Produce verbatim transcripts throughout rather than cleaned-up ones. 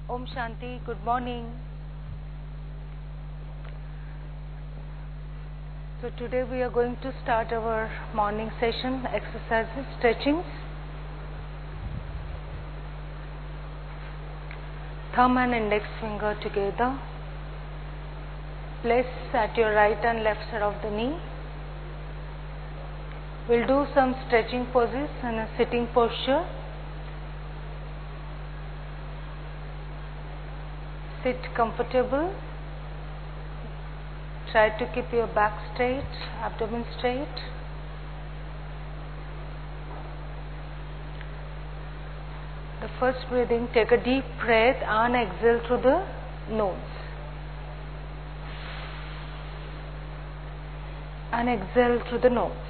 Om Shanti, good morning. So today we are going to start our morning session, exercises, stretchings. Thumb and index finger together. Place at your right and left side of the knee. We'll do some stretching poses in a sitting posture. Sit comfortable. Try to keep your back straight, abdomen straight. The first breathing, take a deep breath and exhale through the nose. And exhale through the nose.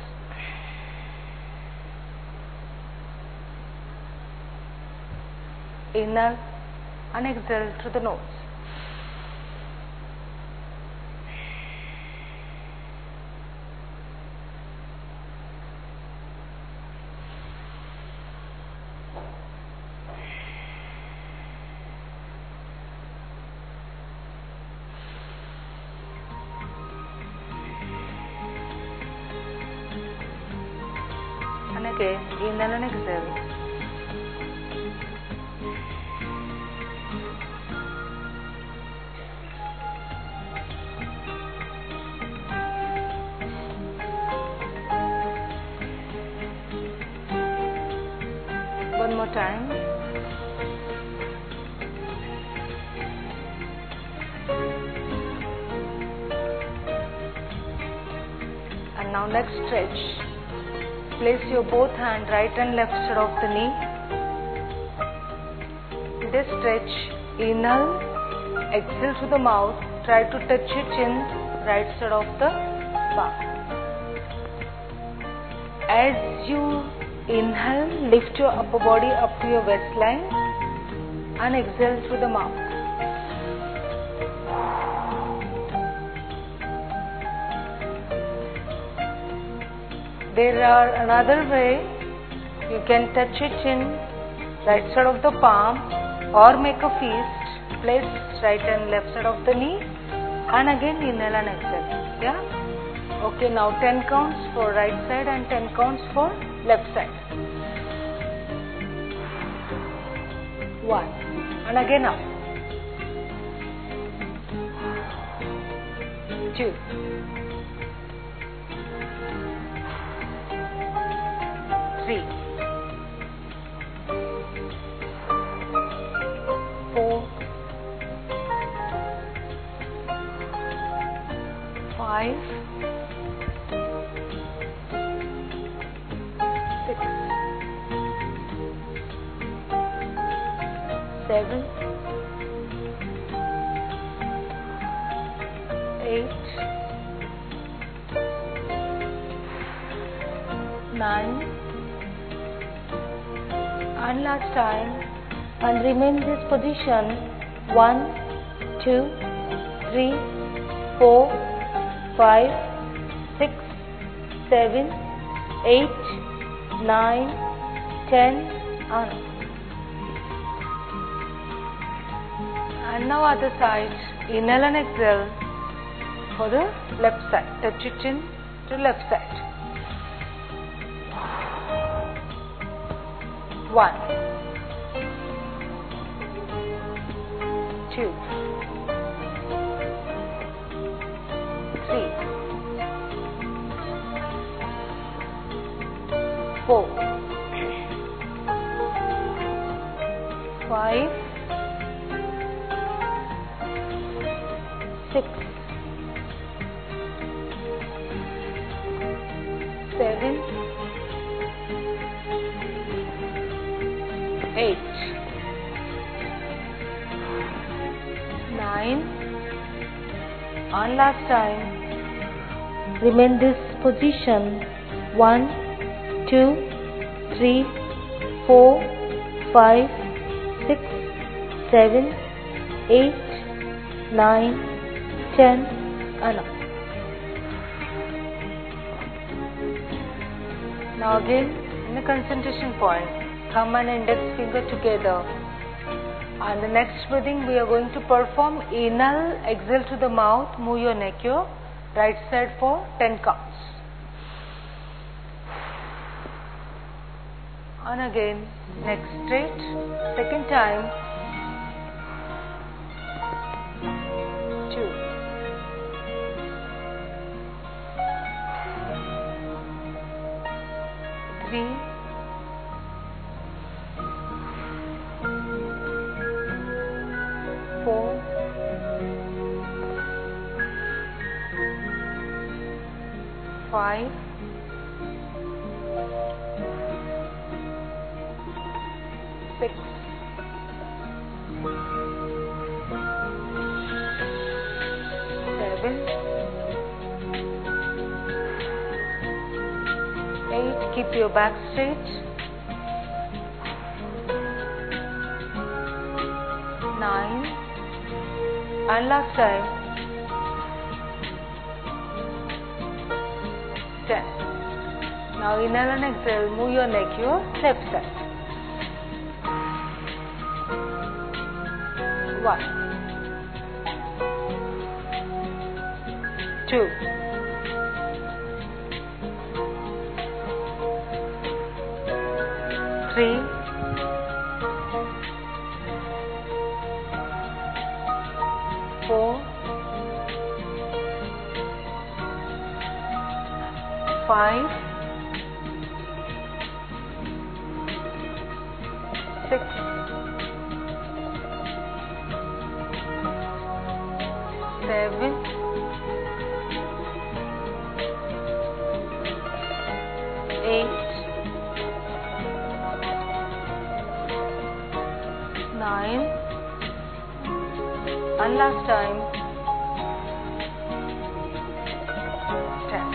Inhale and exhale through the nose. And again, inhale and exhale. One more time. And now next stretch. Place your both hand right and left side of the knee. In this stretch, inhale, exhale through the mouth. Try to touch your chin, right side of the palm. As you inhale, lift your upper body up to your waistline and exhale through the mouth. There are another way. You can touch your chin, right side of the palm, or make a fist. Place right and left side of the knee, and again inhale and exhale. Yeah? Okay, now ten counts for right side and ten counts for left side. One. And again up. Two. Three. Four. Five. Six. Seven. Eight. Nine. And last time, and remain this position. One, two, three, four, five, six, seven, eight, nine, ten, and and now other side. Inhale and exhale for the left side. Touch your chin to left side. One, two, three, four, five, six, seven, eight, nine, and last time. Remain this position. One, two, three, four, five, six, seven, eight, nine, ten, and up. Now again in the concentration point, thumb and index finger together. And the next breathing we are going to perform inhale, exhale to the mouth, move your neck here, right side for ten counts. And again, neck straight, second time, two, three, four, five, six, seven, eight. Keep your back straight. Nine, and last time, ten. Now inhale and exhale, move your neck your left side. One, two, three, four, five, six, seven, eight, nine, and last time, ten.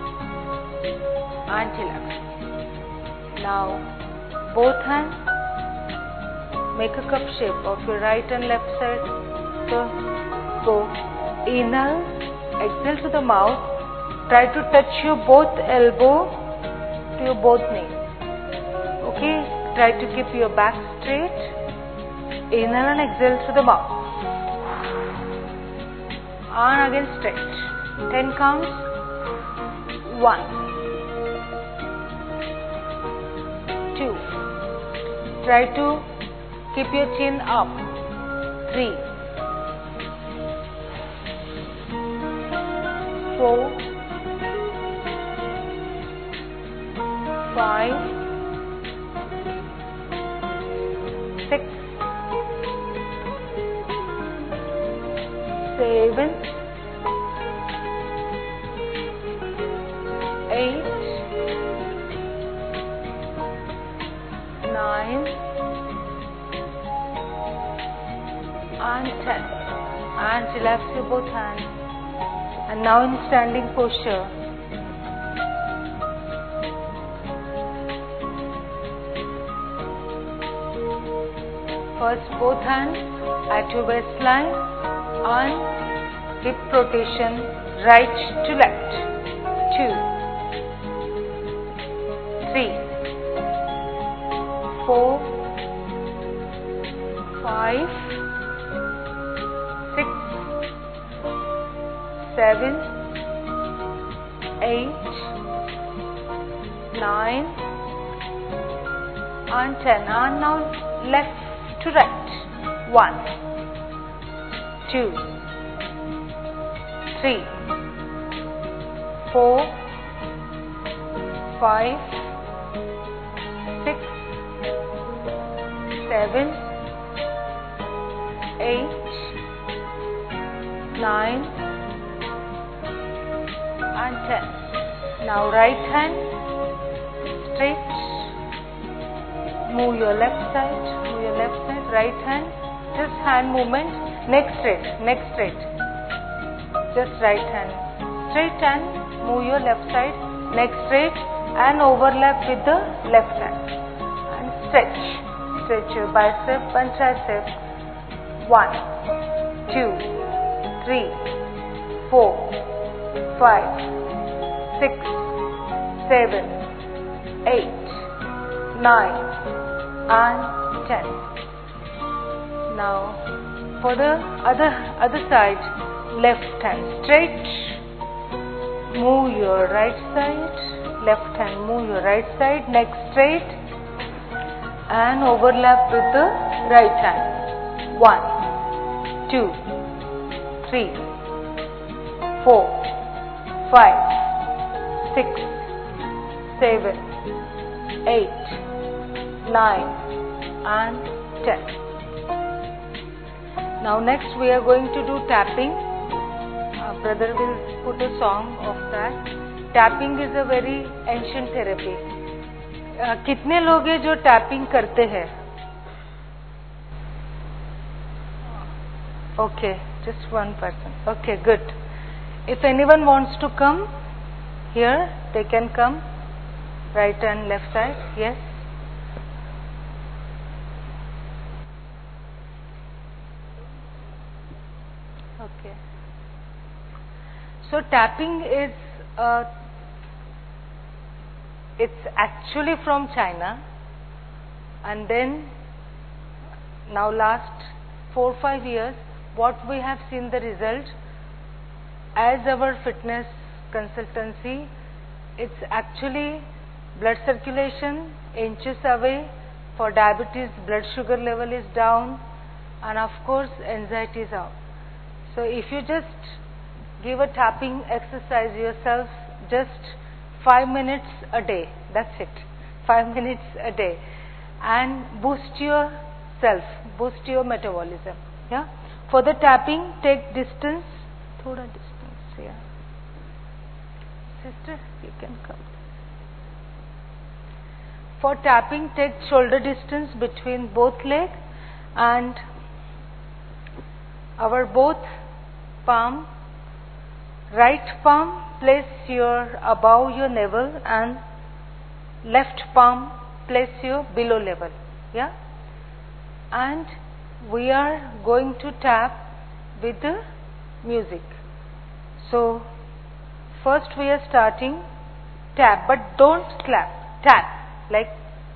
And relax. Now, both hands make a cup shape of your right and left side. So, go inhale, exhale to the mouth. Try to touch your both elbow to your both knees. Okay, try to keep your back straight. Inhale and exhale to the mouth. And again stretch. ten counts. one, two. Try to keep your chin up. three, four, five, six, seven, eight, nine, and ten. And relax your both hands. And now in standing posture. First both hands at your waistline and hip rotation right to left. Two, three, four, five, six, seven, eight, nine, and ten. And now left to right. One, two, three, four, five, six, seven, eight, nine, and ten. Now right hand straight. Move your left side. Move your left side. Right hand. Just hand movement. Neck straight. Neck straight. Just right hand straight and move your left side. Neck straight and overlap with the left hand. And stretch. Stretch your bicep and tricep. One, two, three, four, five, six, seven, eight, nine, and ten. Now for the other other side, left hand straight, move your right side, left hand move your right side, neck straight and overlap with the right hand. One, two, three, four, five, six, seven, eight, nine and ten. Now next we are going to do tapping. Uh, brother will put a song of that. Tapping is a very ancient therapy. Uh, कितने लोग हैं जो tapping करते हैं? Okay, just one person. Okay, good. If anyone wants to come here, they can come. Right and left side. Yes. Okay. So tapping is uh, it's actually from China, and then now last four five years, what we have seen the result as our fitness consultancy, it's actually blood circulation inches away. For diabetes, blood sugar level is down, and of course anxiety is out. So if you just give a tapping exercise yourself, just five minutes a day, that's it, five minutes a day, and boost yourself, boost your metabolism. Yeah. For the tapping, take distance, thoda distance. Yeah. Sister, you can come. For tapping, take shoulder distance between both legs and our both palm, right palm place your above your navel and left palm place your below level. Yeah, and we are going to tap with the music. So first we are starting tap, but don't clap, tap like,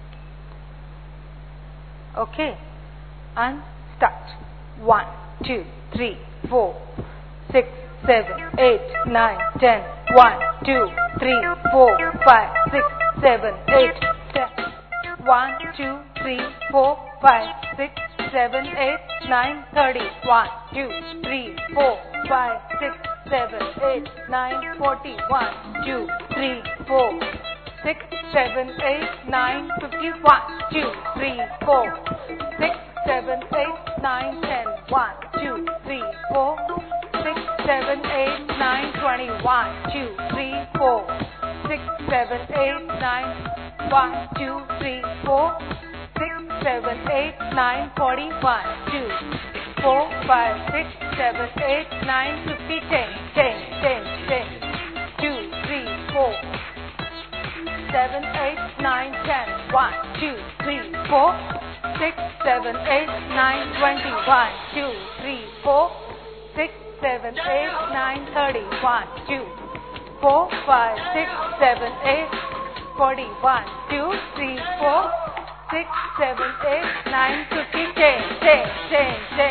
okay, and start. One, two, three, four, six, seven, eight, nine, ten. One, two, three, four, five, six, seven, eight, ten. One, two, three, four, five, six, seven, eight, nine, thirty. One, two, three, four, five, six, seven, eight, nine, forty. One, two, three, four, six, seven, eight, nine, fifty. One, two, three, four, six, seven, eight, nine, ten. One, two, three, four, six, seven, eight, nine, twenty. One, two, three, four, six, seven, eight, nine. One, two, three, four, six, seven, eight, nine, forty. One, two, four, five, six, seven, eight, nine, fifty. Ten, ten, ten, ten. Two, three, four, seven, eight, nine, ten. One, two, three, four, six, seven, eight, nine, twenty. One, two, three, four, six, seven, eight, nine, thirty. One, two, four, five, six, seven, eight, forty. One, two, three, four, six, seven, eight, nine, fifty. Ten, ten, ten, ten.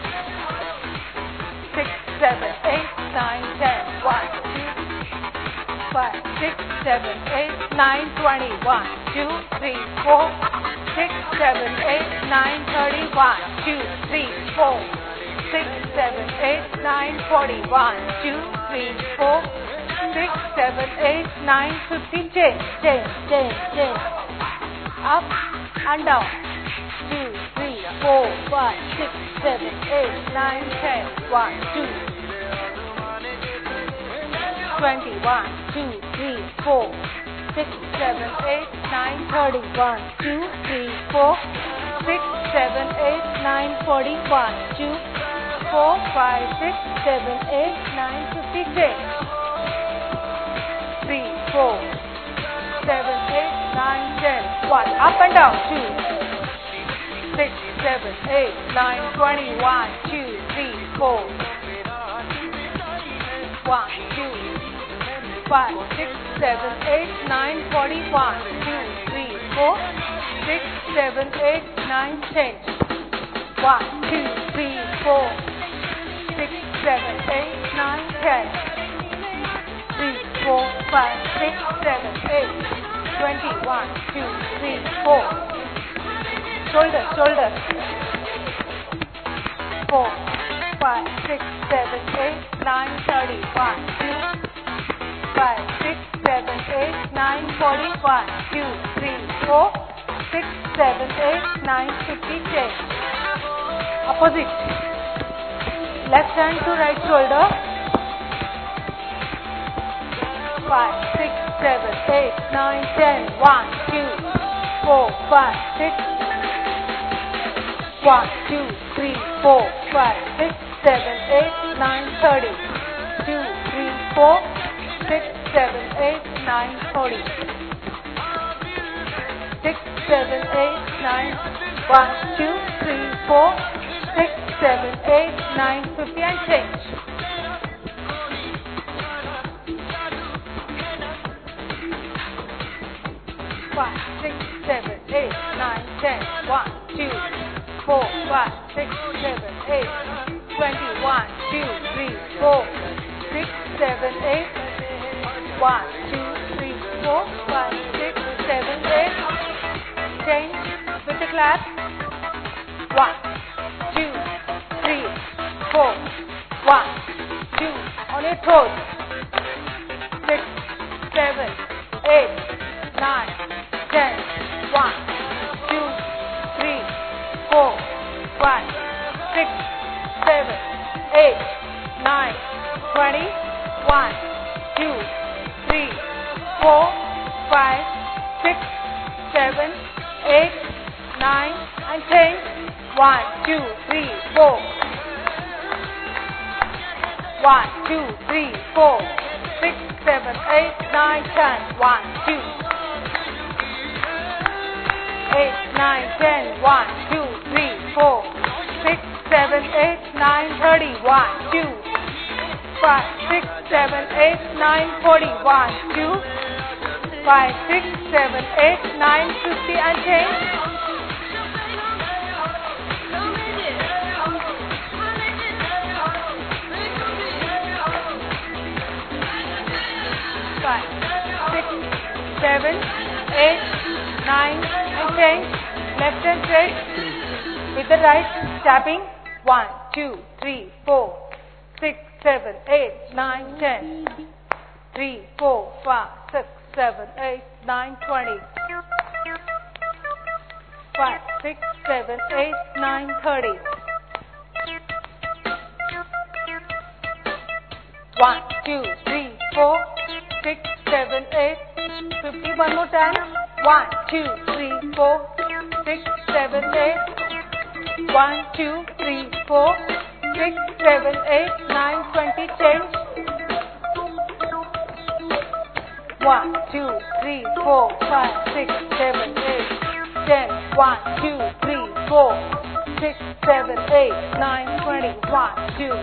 Six, seven, eight, nine, ten. One, two, five, six, seven, eight, nine, twenty. One, two, three, four, six, seven, eight, nine, thirty. One, two, three, four, six, seven, eight, nine, forty. One, two, three, four, six, seven, eight, nine, fifty. Ten, ten, ten, ten. Up and down. Two, three, four, five, six, seven, eight, nine, ten. One, two. Twenty. One, two, three, four, six, seven, eight, nine, thirty. One, two, three, four, six, seven, eight, nine, forty. One, two, four, five, six, seven, eight, nine, fifty. Ten. Three, four, seven, eight, nine, ten. One. Up and down. Two, six, seven, eight, nine, twenty. One, two, three, four. One, two, five, six, seven, eight, nine, forty. One, two, three, four, six, seven, eight, nine, ten. One, two, three, four, six, seven, eight, nine, ten. Three, four, five, six, seven, eight, twenty. One, two, three, four. Shoulder, shoulder. Four, five, six, seven, eight, nine, thirty. One, two, five, six, seven, eight, nine, forty. One, two, three, four, six, seven, eight, nine, fifty. Change. Opposite. Left hand to right shoulder. Five, six, seven, eight, nine, ten. One, two, four, five, six. One, two, three, four, five, six, seven, eight, nine, thirty. Two, three, four, six, seven, eight, nine, forty. Six, seven, eight, nine. One, two, three, four, six, seven, eight, nine, fifty, and change. Five, six, seven, eight, nine, ten. One, two, four, five, six, seven, eight, twenty. One, two, three, four, six, seven, eight. One, two, three, four, five, six, seven, eight. Change with the clap. One, two, three, four. One, two. On your toes. Six, seven, eight, nine, ten. One, two, three, four, five, six, seven, eight, nine, twenty. One, two, three, four, five, six, seven, eight, nine, and change. One, two, three, four. One, two, three, four, six, seven, eight, nine, ten. One, two. Eight, nine, ten. One, two, three, four, six, seven, eight, nine, thirty. One, two, five, six, seven, eight, nine, forty. One, two, five, six, seven, eight, nine, fifty, and change. Five, six, seven, eight, nine, and change. Left hand straight with the right tapping. One, two, three, four, six, seven, eight, nine, ten. Three, four, five, six, seven, eight, nine, twenty. Five, six, seven, eight, nine, thirty. One, two, three, four, six, seven, eight, fifty. One more time. One, two, three, four, six, seven, eight. One, two, three, four, six, seven, eight, nine, twenty. Change. One, two, three, four, five, six, seven, eight, ten. One, two, three, four, six, seven, eight, nine, twenty. One, two.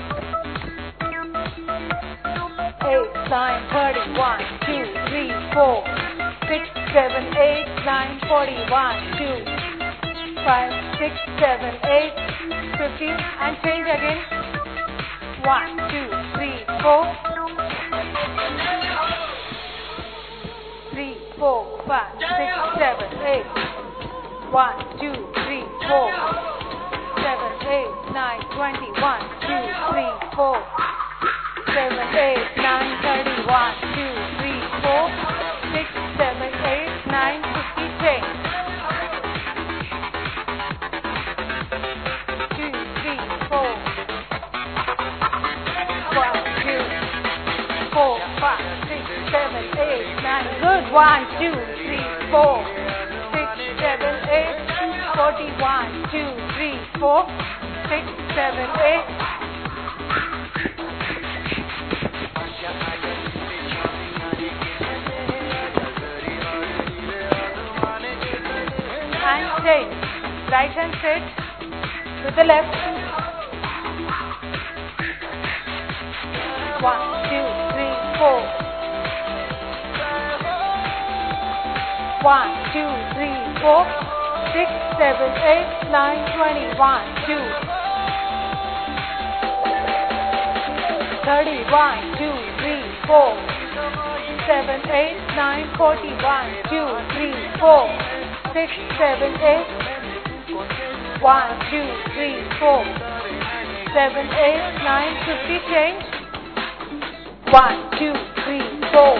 Eight, nine, thirty. One, two, three, four, six, seven, eight, nine, forty. One, two, five, six, seven, eight, fifty, and change again. One, two, three, four, three, four, five, six, seven, eight. One, two, three, four, seven, eight, nine, twenty. One, two, three, four. Seven, eight, nine, thirty. One, two, three, four, six, seven, eight, nine, fifty. Change. Two, three, four. One, two, four, five, six, seven, eight, nine. Good. One, two, three, four, six, seven, eight, forty. One, two, three, four, six, seven, eight. And change. Right hand straight with the left. One, two, three, four. One, two, three, four, six, seven, eight, nine, twenty. One, two. thirty. One, two, three, four. seven, eight, nine, forty. One, two, three, four. six, seven, eight. One, two, three, four. seven, eight, nine, fifty. Change. One, two, three, four.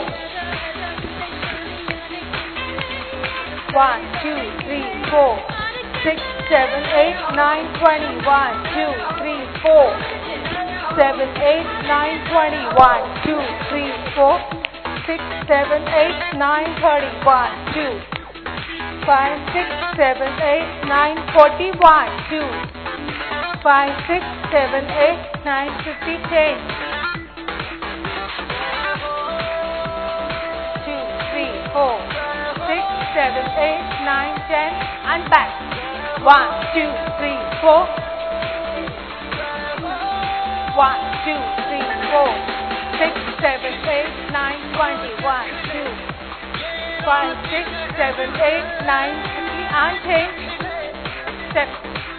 One, two, three, four. six, seven, eight, nine, twenty. One, two, three, four. seven, eight, nine, twenty. One, two, three, four. six, seven, eight, nine, thirty. One, two. five, six, seven, eight, nine, forty. One, two. five, six, seven, eight, nine, fifty. Change. two, three, four. six, seven, eight, nine, ten. And back. one, two, three, four. one, two, three, four. six, seven, eight, nine, twenty. one, two. five, six, seven, eight, nine, fifty. And change. Step.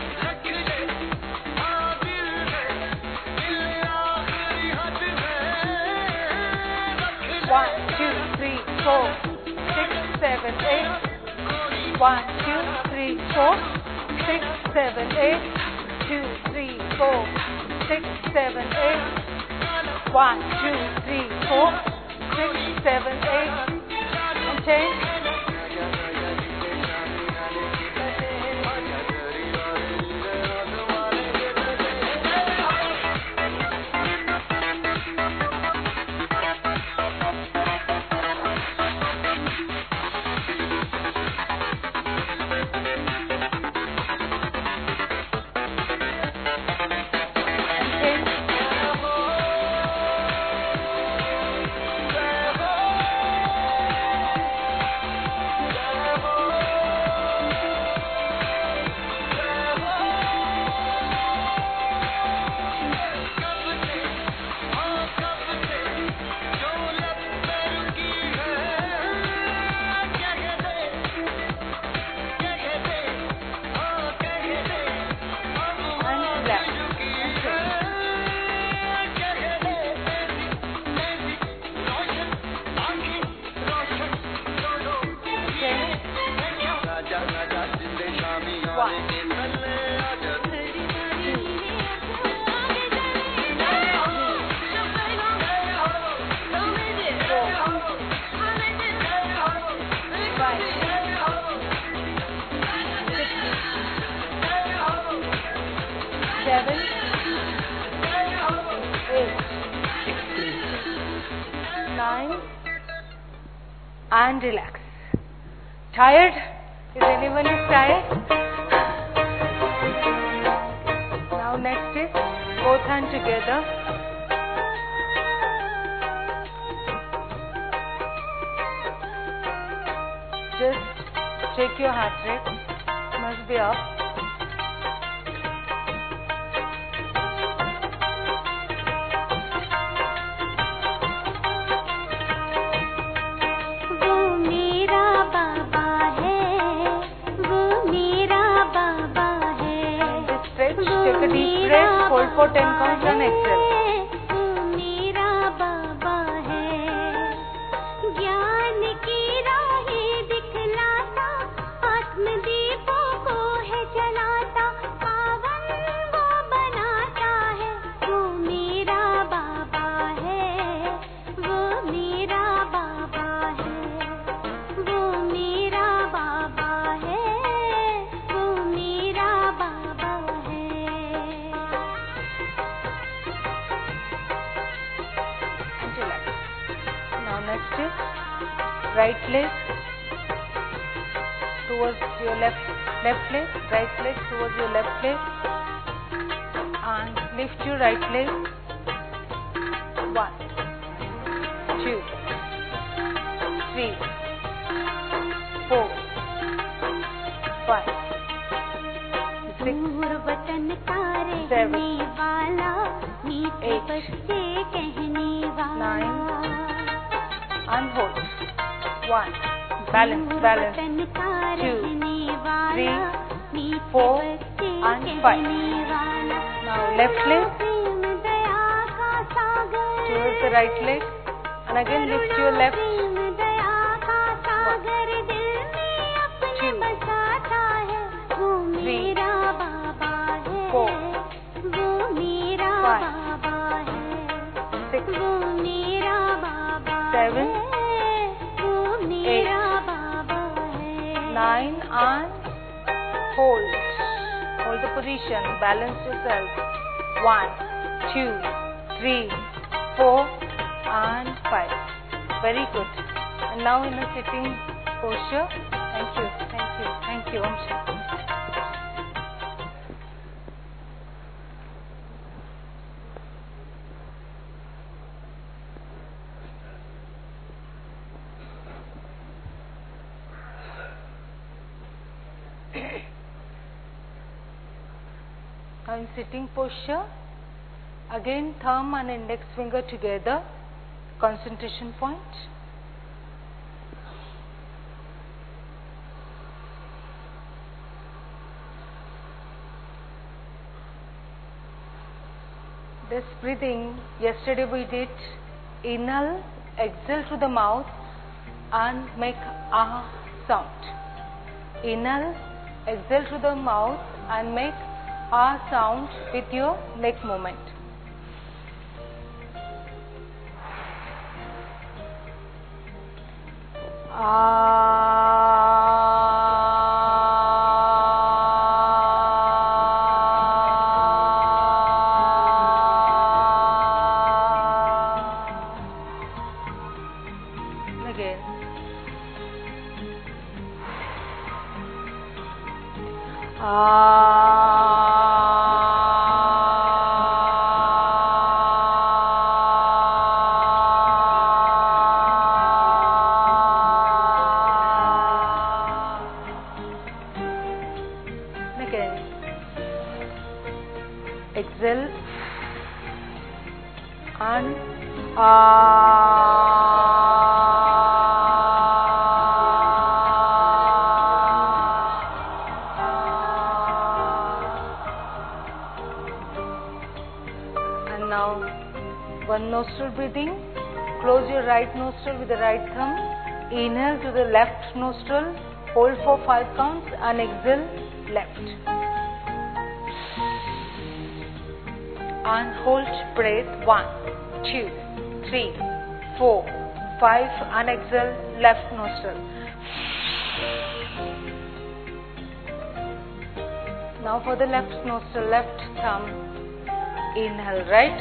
one, two, three, four. six, seven, eight. one, two, three, four. six, seven, eight. two, three, four. six, seven, eight. one, two, three, four. six, seven, eight. And change. Seven, eight, nine, and relax. Tired? Is anyone is tired? Now next is both hands together. Just check your heart rate. Must be up. Take a deep breath, hold for ten counts and exhale. Next is right leg towards your left left leg, right leg towards your left leg, and lift your right leg. One, two, three, four, five, six, seven, eight, nine. And hold. One, balance, balance. Two, three, four, and five. Now left leg towards the right leg, and again lift your left. Four, five, six, seven, eight, nine, and hold. Hold the position. Balance yourself. One, two, three, four, and five. Very good. And now in a sitting posture. Thank you. Thank you. Thank you. Om Shanti. Now in sitting posture, again thumb and index finger together, concentration point. This breathing, yesterday we did inhale, exhale through the mouth and make ah sound. Inhale, exhale through the mouth and make ah sound with your neck movement. Again. Again. Exhale and and now one nostril breathing. Close your right nostril with the right thumb. Inhale to the left nostril. Hold for five counts and exhale left. And hold breath. One, two, three, four, five, and exhale left nostril. Now for the left nostril, left thumb, inhale right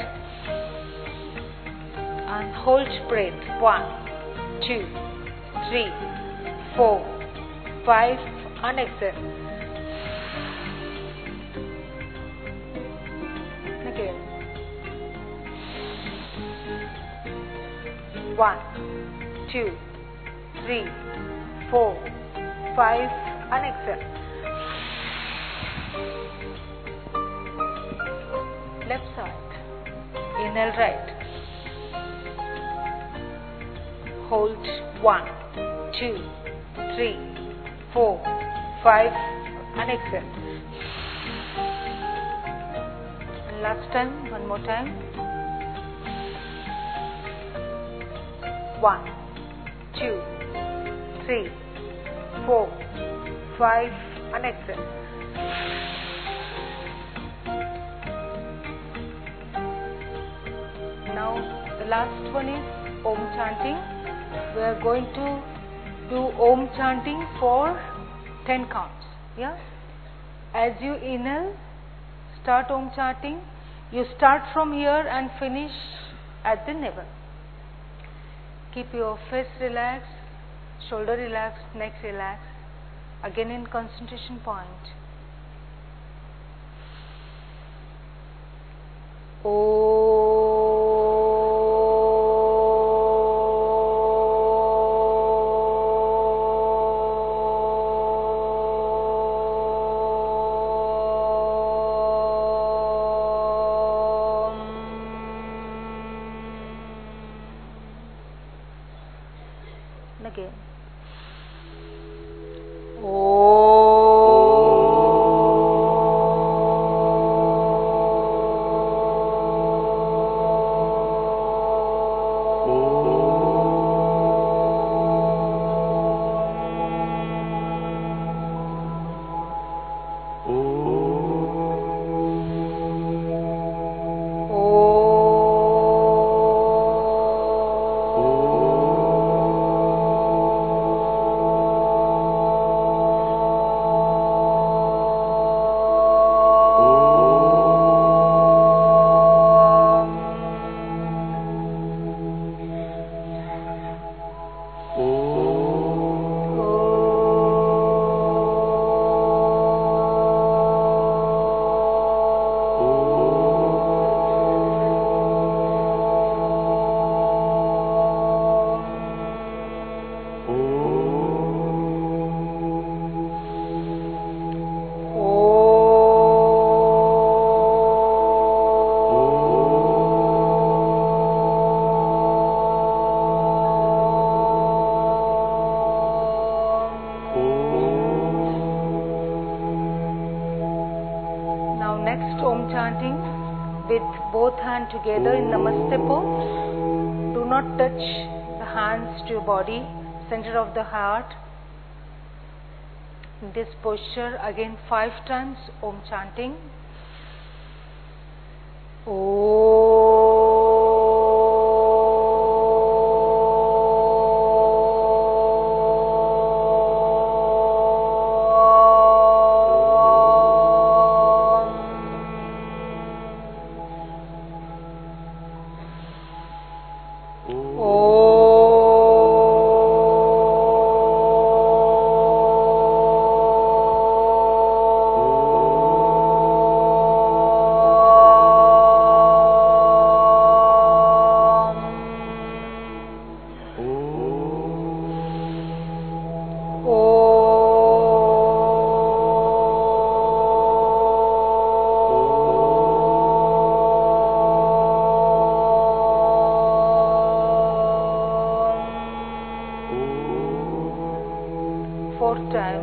and hold breath. One, two, three, four, five, and exhale. Again. One, two, three, four, five, and exhale. Left side. Inhale right. Hold one, two, three, four, five, and exhale. And last time, one more time. One, two, three, four, five, and exhale. Now the last one is Om chanting. We are going to do Om chanting for ten counts. Yeah. As you inhale, start Om chanting. You start from here and finish at the navel. Keep your face relaxed, shoulder relaxed, neck relaxed. Again in concentration point. Again. Together in Namaste pose. Do not touch the hands to your body, center of the heart. In this posture, again five times Om chanting. Om. Fourth time.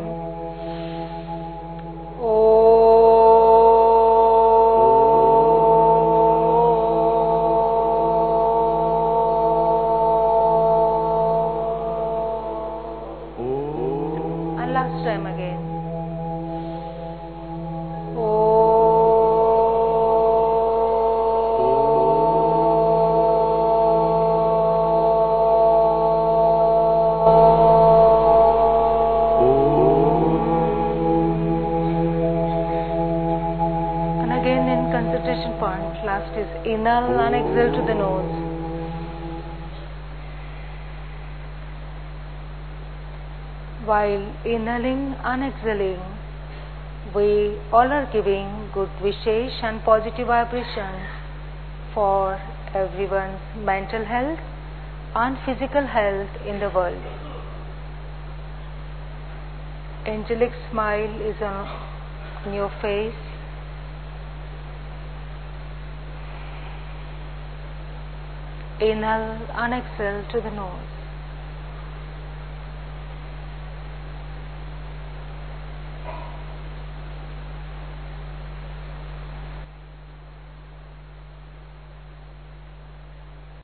And last time again. Concentration point. Last is inhale and exhale to the nose. While inhaling and exhaling, we all are giving good wishes and positive vibrations for everyone's mental health and physical health in the world. Angelic smile is on your face. Inhale and exhale to the nose.